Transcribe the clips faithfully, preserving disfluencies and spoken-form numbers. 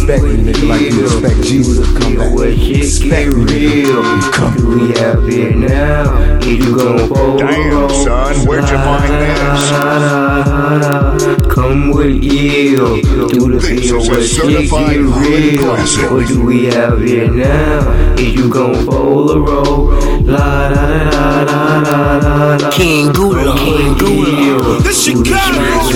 respect me, nigga, like you respect Jesus. Come back. Respect me, nigga. Come. Do we have it now? If you gon' fold Damn, son, where'd you find this? Come with ill. Do the This feel is a where shit get certified real. classic. Or do we have it now? If you gon' fold a roll. La da da da da da da da. King Gula, King Gula. This Chicago,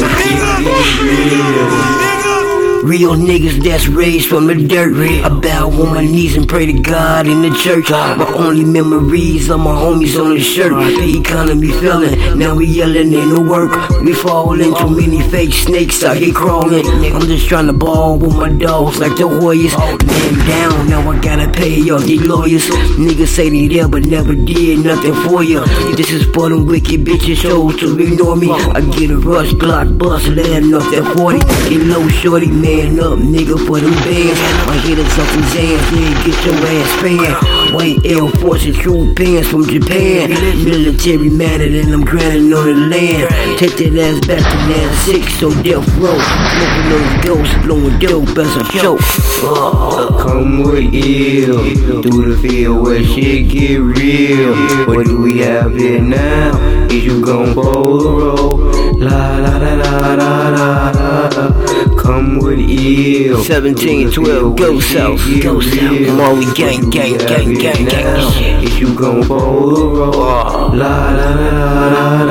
nigga. Real niggas that's raised from the dirt. I bow on my knees and pray to God in the church. My only memories are my homies on the shirt. The economy failing, now we yelling ain't no work. We falling, too many fake snakes out here crawling. I'm just trying to ball with my dogs like the Warriors. Man down, now I gotta pay all these lawyers. Niggas say they there but never did nothing for you. This is for them wicked bitches chose to ignore me. I get a rush, Glock bust, land off that forty. Get low shorty, man. Man up, nigga, for them bands. My hitters up in Zans, yeah, get your ass fan. White Air Force and true pants from Japan. Military madder than I'm grinding on the land. Take that ass back to nine six, so death row. Smoking those ghosts, blowing dope as a choke. Come with ill. Through the field where shit get real. What do we have here now? Is you gon' bowl a roll? La la la la la la la. Come with ill. seventeen twelve, go south, go south. Molly gang, gang, gang, gang, gang. If you gon' bowl a roll. La la la la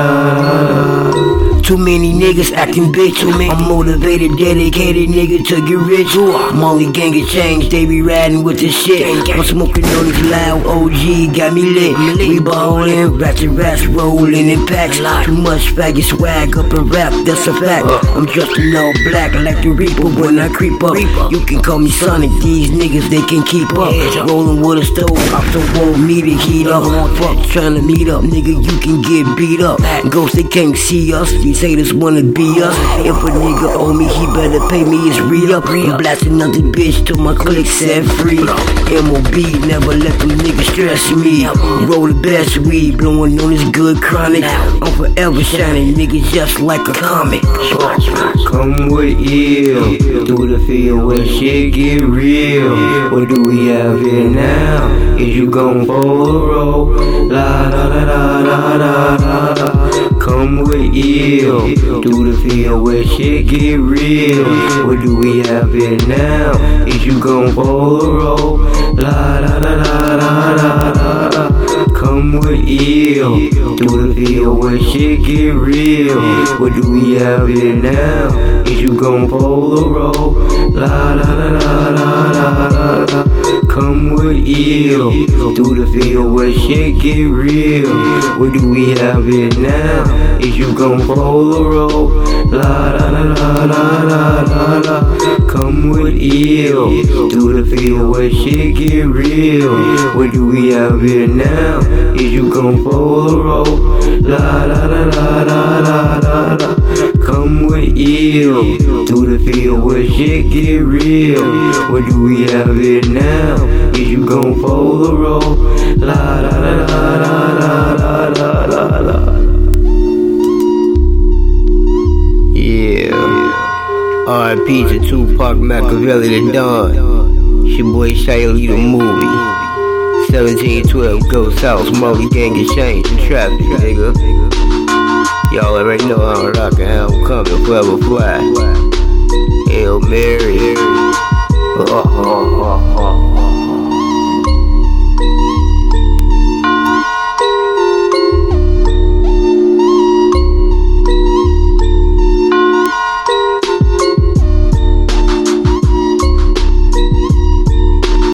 la la. Too many niggas acting bitch. I'm motivated, dedicated nigga to get rich. Molly gang get changed, they be riding with this shit. I'm smoking on this loud O G, got me lit. We ballin', ratchet rats rollin' in packs. Too much faggot swag up and rap, that's a fact. I'm dressed in all black like the Reaper when I creep up. You can call me Sonic, these niggas they can keep up. Rollin' with a stove, I don't want me to heat up. Fuck tryna meet up, nigga, you can get beat up. Ghosts they can't see us, these haters wanna be us. If a nigga owe me, he better pay me his re-up. I'm blasting another bitch till my click set free. M O B, never let them niggas stress me. Roll the best weed, blowing on this good chronic. I'm forever shining, nigga, just like a comic. Come with ill. Through the field where shit get real. What do we have here now? Is you gon' bowl a roll? La da da da da da da da. Come with ill. Through the field where shit get real. What do we have here now? Is you gon' bowl a roll? La da da da da da da da. Come with ill. Through the field where shit get real. What do we have here now? Is you gon' bowl a roll? La da da da da da da da. Come with ill. Through the field where shit get real. What do we have here now? Is you gon' bowl a roll? La da da da da da da da. Come with ill. Through the field where shit get real. What do we have here now? Is you gon' bowl a roll? La da da da da da da da. Come with ill. Through the field where shit get real. What do we have here now? Is you gon' bowl a roll? La da da da da da da da da. Yeah. R I P to Tupac, Machiavelli, the Don. It's your boy Shiley, the movie. seventeen twelve, go south, Molly gang get changed in traffic, nigga. Y'all already know how I'm rockin', how I'm coming, forever fly. Hail Mary. Oh, oh, oh, oh.